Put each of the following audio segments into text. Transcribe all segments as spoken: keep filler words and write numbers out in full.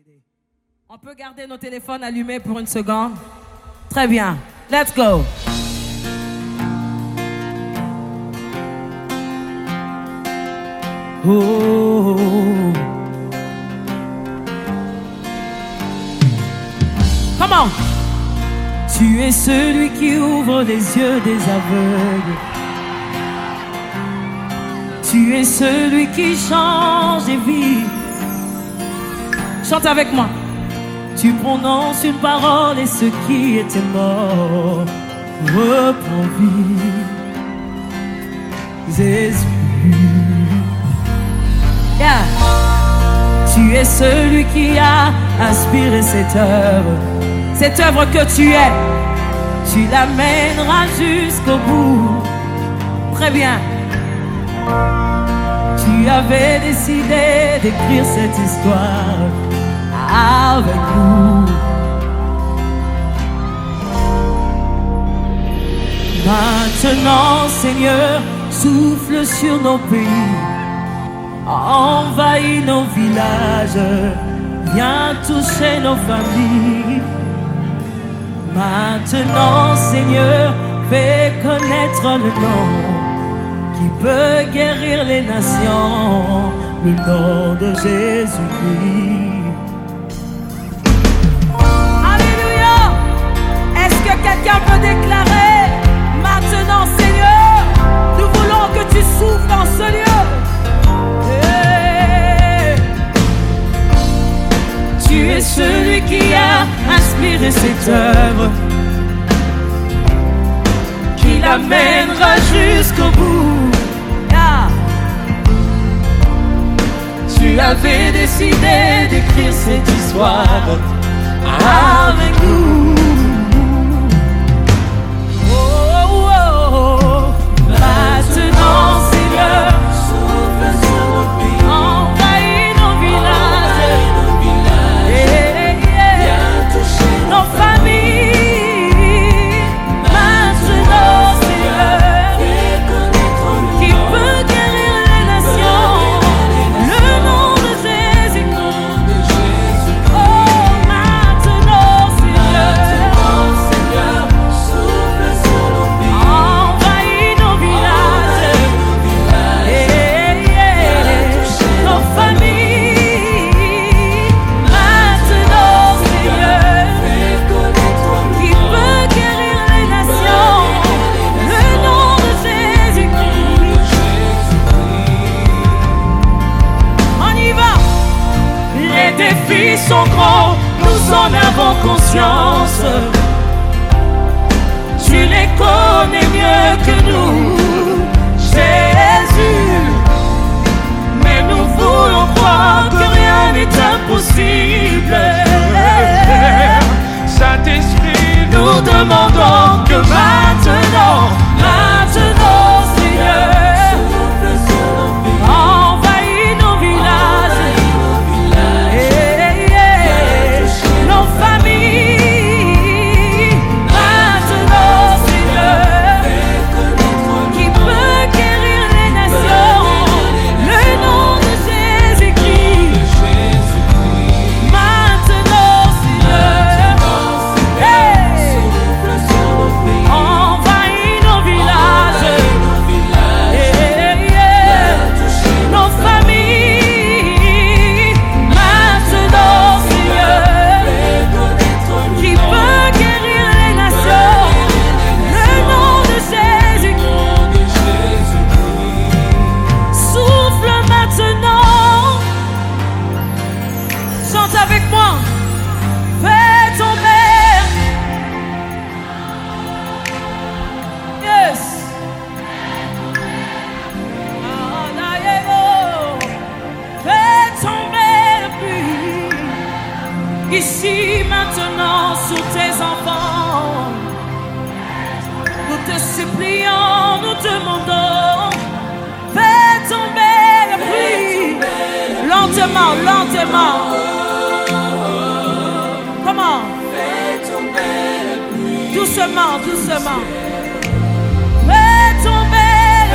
On peut garder nos téléphones allumés pour une seconde. Très bien. Let's go. Oh. Come on. Tu es celui qui ouvre les yeux des aveugles. Tu es celui qui change les vies. Chante avec moi. Tu prononces une parole et ce qui était mort reprend vie. Jésus. Yeah. Tu es celui qui a inspiré cette œuvre. Cette œuvre que tu es, tu l'amèneras jusqu'au bout. Très bien. Tu avais décidé d'écrire cette histoire avec nous. Maintenant, Seigneur, souffle sur nos pays, envahis nos villages, viens toucher nos familles. Maintenant, Seigneur, fais connaître le nom qui peut guérir les nations, le nom de Jésus-Christ. Alléluia! Est-ce que quelqu'un peut déclarer maintenant, Seigneur, nous voulons que tu souffles dans ce lieu? Hey. Tu es celui qui a inspiré cette œuvre, qui l'amènera jusqu'au bout. Yeah. Tu avais décidé d'écrire cette histoire avec nous. Oh, oh, oh. Maintenant, Seigneur, souffle sur nos pays, envahis nos villages, yeah, yeah. Viens toucher nos familles. Maintenant, Seigneur, fais connaître le qui nom peut guérir les nations, le nom de Jésus. Oh, maintenant, Seigneur, Seigneur, souffle sur nos pays, envahis nos villages, yeah, yeah. Nos familles. Maintenant, Seigneur, fais connaître le qui peut guérir les nations, le nom de Jésus-Christ. On y va. Les défis sont grands, nous en avons conscience. Tu les connais mieux que nous, Jésus. Mais nous voulons croire que rien n'est impossible. Saint-Esprit, nous demandons que maintenant, maintenant, Seigneur, envahis nos villages, yeah, yeah. Nos familles. Maintenant, Seigneur, qui peut guérir les nations, le nom de Jésus-Christ. Maintenant, Seigneur, hey. Envahis nos villages, yeah, yeah. Nos familles. Maintenant, Seigneur, qui peut guérir les nations, le nom de Jésus-Christ. Souffle maintenant. Chante avec moi. Fais tomber. Yes. Fais tomber le pluie ici maintenant sur tes enfants. Nous te supplions, nous demandons. Fais tomber le pluie. Lentement, lentement. Comment? Doucement, doucement. Fais tomber le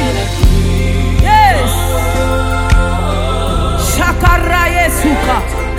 pluie. Yes. Shakara Yesuka.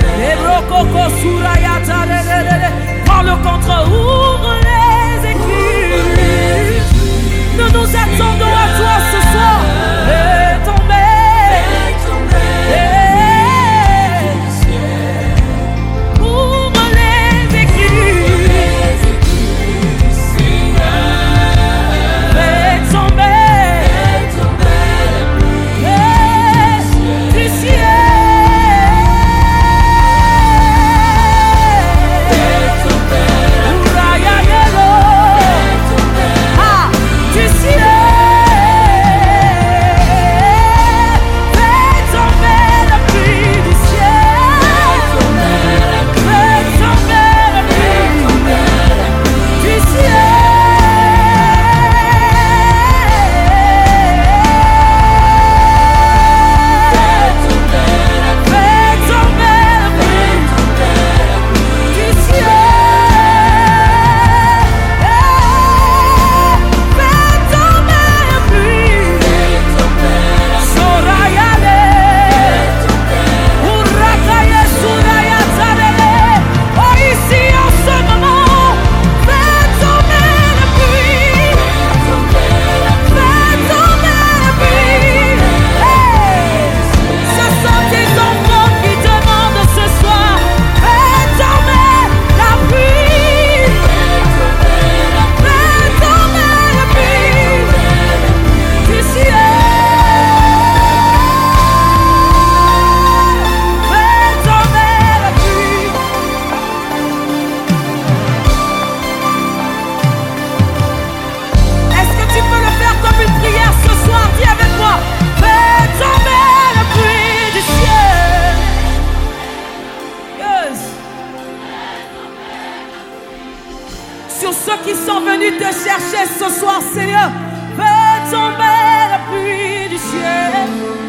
ceux qui sont venus te chercher ce soir, Seigneur, fais tomber la pluie du ciel.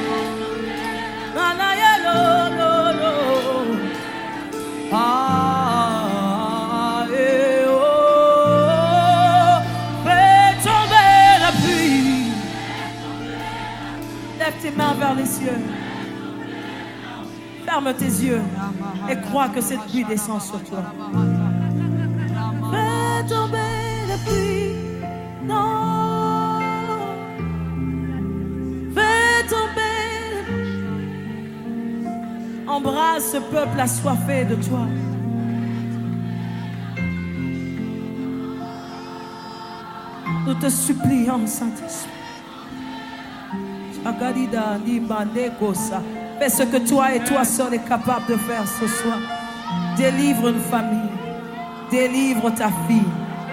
Ah, eh, oh, fais tomber la pluie. Lève tes mains vers les cieux. Ferme tes yeux et crois que cette pluie descend sur toi. Fais tomber la pluie. Non. Fais tomber la pluie. Embrasse ce peuple assoiffé de toi. Nous te supplions, Saint-Esprit. Fais ce que toi et toi seul est capable de faire ce soir. Délivre une famille. Délivre ta fille.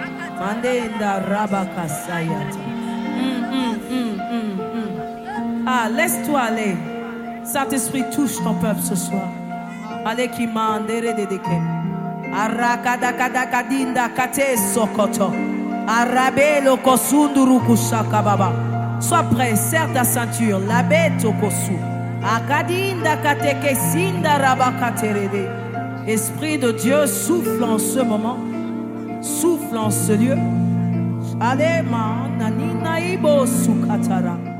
Mm, mm, mm, mm, mm. Ah, laisse-toi aller. Saint-Esprit, touche ton peuple ce soir. Allez, qui mandere de deke. Arakadakadakadinda kate sokoto. Arabelo kosunduru kushaka baba. Sois prêt, serre ta ceinture. Labeto kosu. Akadinda kateke sinda rabakaterede. Esprit de Dieu, souffle en ce moment. Souffle en ce lieu. Alema nanina ibo sukatara.